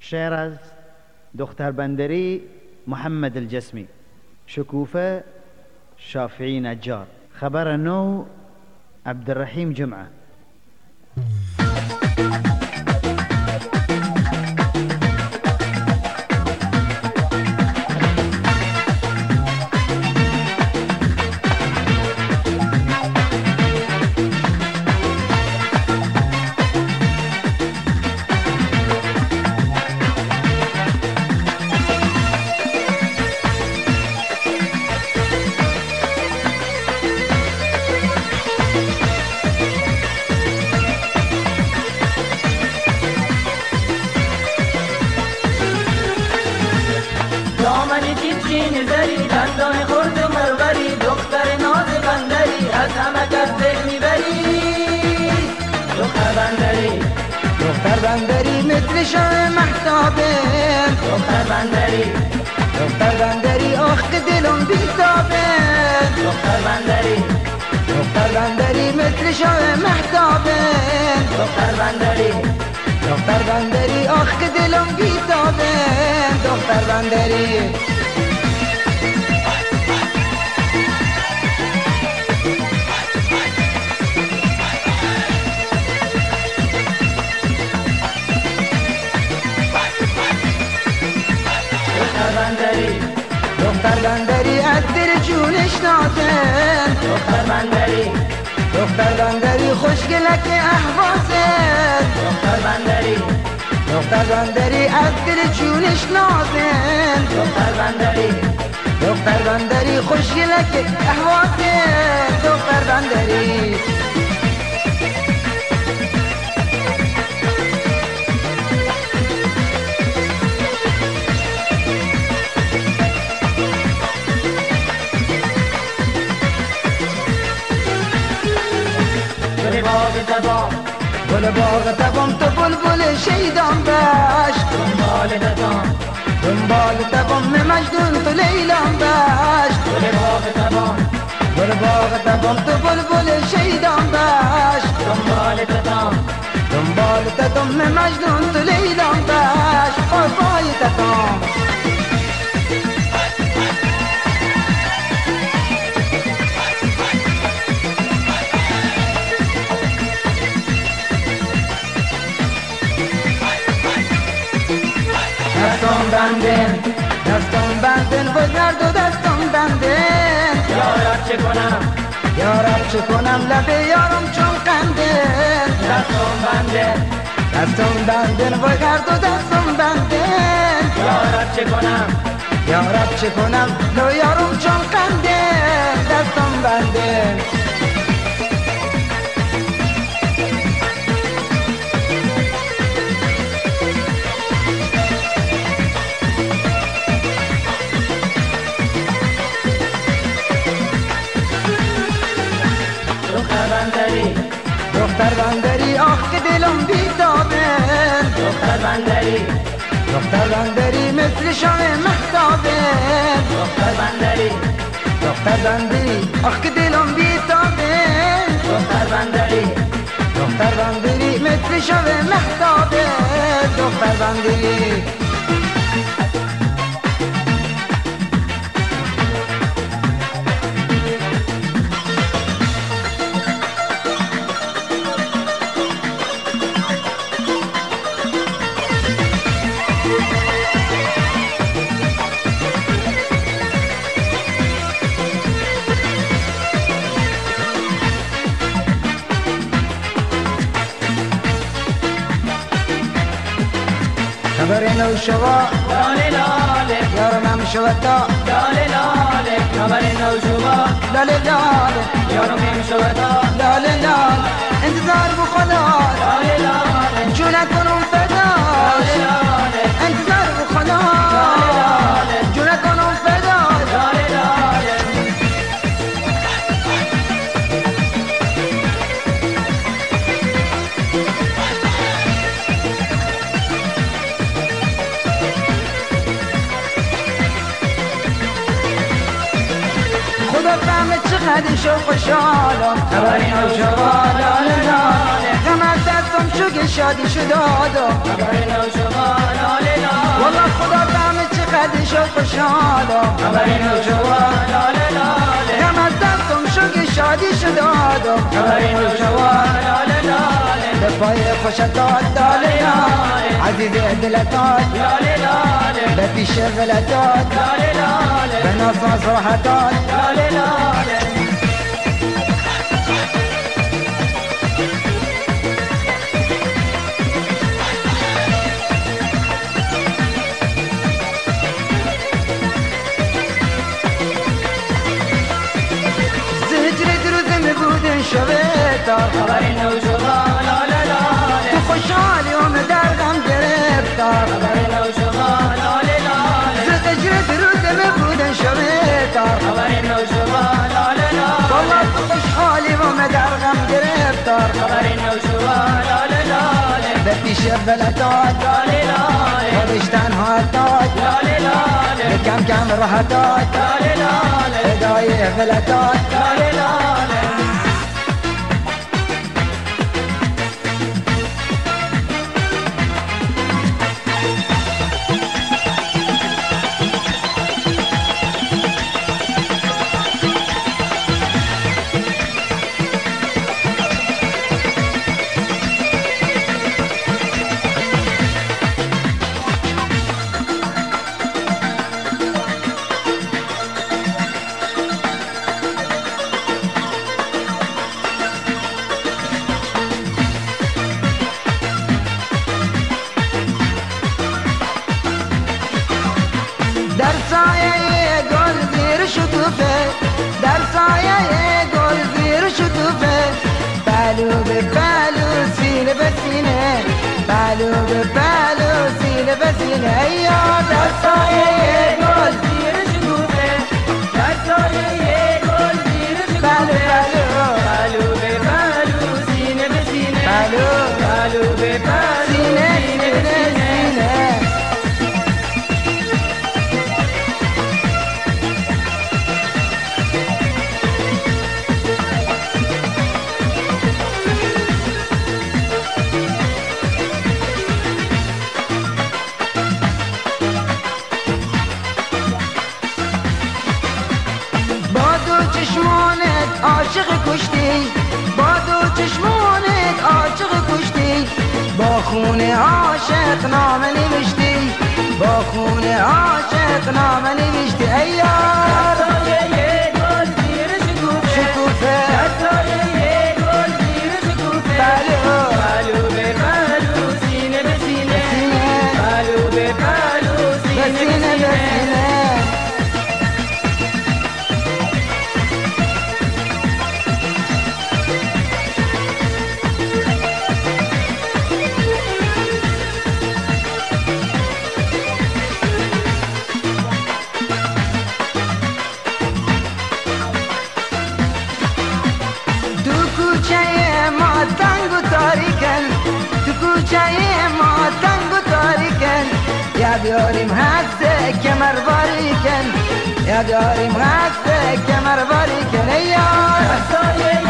شعر از دختر بندری محمد الجسمی. شکوفه شافعی نجار. خبر نو عبدالرحیم جمعه. دندان خورد مرغری دختر ناز بندری از همه کس دل میبری. دختر بندری مثل شاه محتابه. دختر بندری آخ که دلم بیتابه. دختر بندری مثل شاه محتابه. دختر بندری آخ که دلم بیتابه. دختر بندری دختر بندری از دل جونش نازن. دختر بندری خوشگلک احواسه. دختر بندری از دل جونش نازن. دختر بندری خوشگلک احواسه. دختر بندری گل باغ تبام تو بلبل شیدان باش. دنبال تبام مجنون تو لیلان باش. گل باغ تبام تو بلبل شیدان باش. دنبال تبام مجنون تو لیلان باش. پای تبام دستم بندن و درد و دستم بندن. یارب چه کنم لب یارم چون قندن. دستم بندن و درد و دستم بندن. یارب چه کنم لب یارم چون قندن. دستم بندن دختر بندری آخ که دلم بیتابه. دختر بندری مثل شاه محتابه. دختر بندری آخ که دلم بیتابه. دختر بندری مثل شاه محتابه. دختر بندری خبر نو شوا لاله لاله یارم هم شوتا. لاله لاله خبر نو شوا لاله لاله یارم هم شوتا. لاله لاله انتظار بخدا. لاله لاله جونت کنم فدا. لاله لاله انتظار بخدا. لاله لاله جونت کنم فدا. لاله لاله بفهمه چقدر شوق و شالم. خبری نو شوا لاله لاله غم از دستم شوق شادی شدادا خبر نو شما لاله لاله والله خدا دم چقدر شوق شادا خبر نو شما لاله لاله غم از دستم شوق شادی شدادا خبر نو شما لاله لاله به پای خوشتات لاله لاله عزیز دلتات لاله لاله به پیش غلطات لاله لاله به ناصاص راحتات لاله لاله شویتار خبر نو شما لاله لاله تو خوشحالی و مدرغم گرفتار خبر نو شما لاله لاله زجرت روزم بودن شویتار خبر نو شما لاله لاله والله تو خوشحالی و مدرغم گرفتار خبر نو شما لاله لاله به پیش بلدات لاله لاله خودش تنها داد لاله لاله به کم کم راحتات لاله لاله ادای غلطات لاله لاله در سایه گل زیر شکوفه در سایه گل زیر شکوفه پلو به پلو سینه به سینه پلو به پلو سینه به سینه یا در سایه گل زیر شکوفه در سایه گل زیر شکوفه پلو به پلو سینه به سینه پلو به پلو سینه به سینه چشمانت عاشق کشتی با دو چشمانت عاشق کشتی با خون عاشق نامه نوشتی با خون عاشق نامه نوشتی ای یار سایه گل زیر شکوفه شکوفه سایه گل زیر شکوفه پلو به پلو سینه به سینه پلو به پلو سینه به سینه یا بیاریم هست کمر باری کن یا بیاریم هست کمر باری کن ای یار